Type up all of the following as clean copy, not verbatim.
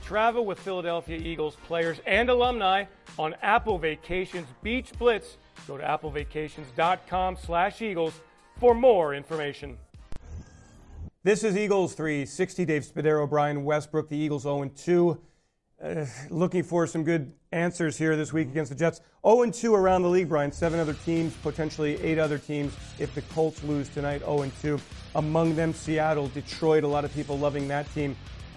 Travel with Philadelphia Eagles players and alumni on Apple Vacations Beach Blitz. Go to applevacations.com/Eagles for more information. This is Eagles 360. Dave Spadaro, Brian Westbrook. The Eagles 0-2. Looking for some good answers here this week against the Jets. 0-2 around the league, Brian. 7 other teams, potentially 8 other teams if the Colts lose tonight. 0-2. Among them, Seattle, Detroit. A lot of people loving that team.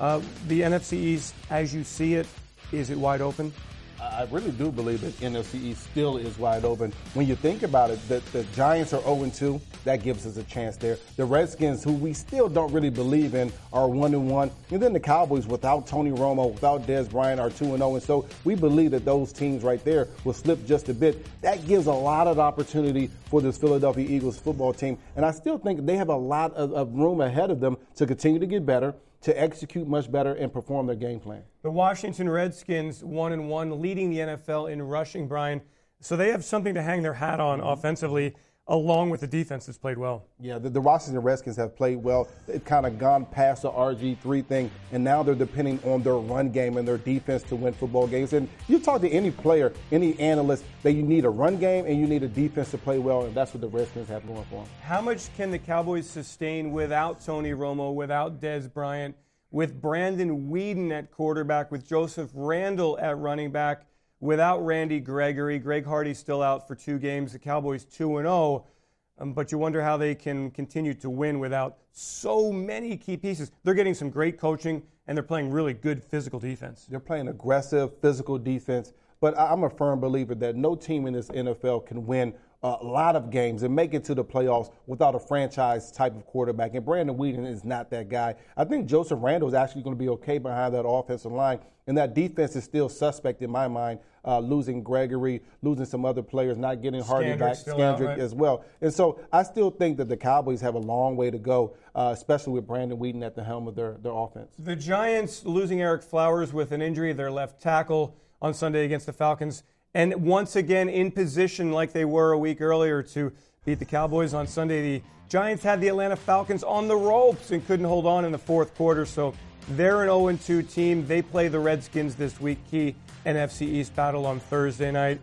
The NFC East, as you see it, is it wide open? I really do believe that NFC East still is wide open. When you think about it, the Giants are 0-2. That gives us a chance there. The Redskins, who we still don't really believe in, are 1-1. And then the Cowboys, without Tony Romo, without Dez Bryant, are 2-0. And so we believe that those teams right there will slip just a bit. That gives a lot of opportunity for this Philadelphia Eagles football team. And I still think they have a lot of room ahead of them to continue to get better, to execute much better and perform their game plan. The Washington Redskins 1-1, leading the NFL in rushing, Brian. So they have something to hang their hat on offensively, along with the defense that's played well. Yeah, the Washington Redskins have played well. They've kind of gone past the RG3 thing, and now they're depending on their run game and their defense to win football games. And you talk to any player, any analyst, that you need a run game and you need a defense to play well, and that's what the Redskins have going for them. How much can the Cowboys sustain without Tony Romo, without Dez Bryant, with Brandon Weeden at quarterback, with Joseph Randle at running back, without Randy Gregory? Greg Hardy's still out for 2 games. The Cowboys 2-0. But you wonder how they can continue to win without so many key pieces. They're getting some great coaching, and they're playing really good physical defense. They're playing aggressive, physical defense. But I'm a firm believer that no team in this NFL can win a lot of games and make it to the playoffs without a franchise type of quarterback. And Brandon Weeden is not that guy. I think Joseph Randle is actually going to be okay behind that offensive line. And that defense is still suspect in my mind, losing Gregory, losing some other players, not getting Hardy back, Scandrick as well. And so I still think that the Cowboys have a long way to go, especially with Brandon Weeden at the helm of their offense. The Giants losing Eric Flowers with an injury, their left tackle, on Sunday against the Falcons. And once again in position like they were a week earlier to beat the Cowboys on Sunday. The Giants had the Atlanta Falcons on the ropes and couldn't hold on in the fourth quarter. So they're an 0-2 team. They play the Redskins this week. Key NFC East battle on Thursday night.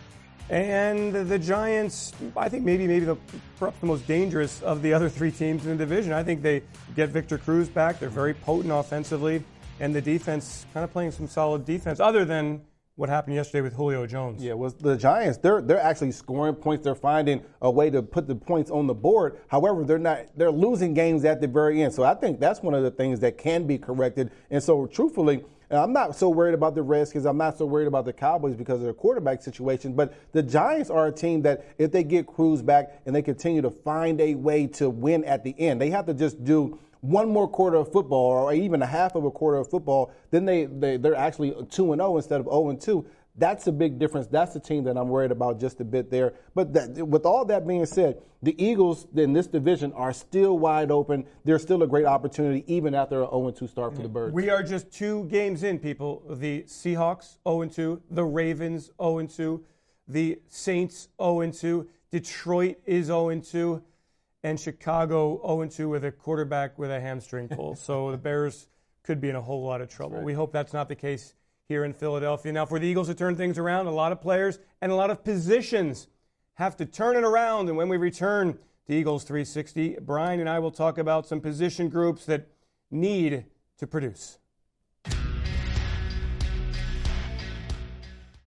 And the Giants, I think maybe perhaps the most dangerous of the other 3 teams in the division. I think they get Victor Cruz back. They're very potent offensively. And the defense kind of playing some solid defense other than what happened yesterday with Julio Jones. Yeah, was the Giants, they're actually scoring points. They're finding a way to put the points on the board. However, they're losing games at the very end. So I think that's one of the things that can be corrected. And so truthfully, I'm not so worried about the Redskins. I'm not so worried about the Cowboys because of their quarterback situation. But the Giants are a team that if they get Cruz back and they continue to find a way to win at the end, they have to just do one more quarter of football or even a half of a quarter of football, then they're actually 2-0 instead of 0-2. That's a big difference. That's the team that I'm worried about just a bit there. But with all that being said, the Eagles in this division are still wide open. There's still a great opportunity even after an 0-2 start for the Birds. We are just 2 games in, people. The Seahawks 0-2, the Ravens 0-2, the Saints 0-2, Detroit is 0-2. And Chicago 0-2 with a quarterback with a hamstring pull. So the Bears could be in a whole lot of trouble. We hope that's not the case here in Philadelphia. Now, for the Eagles to turn things around, a lot of players and a lot of positions have to turn it around. And when we return to Eagles 360, Brian and I will talk about some position groups that need to produce.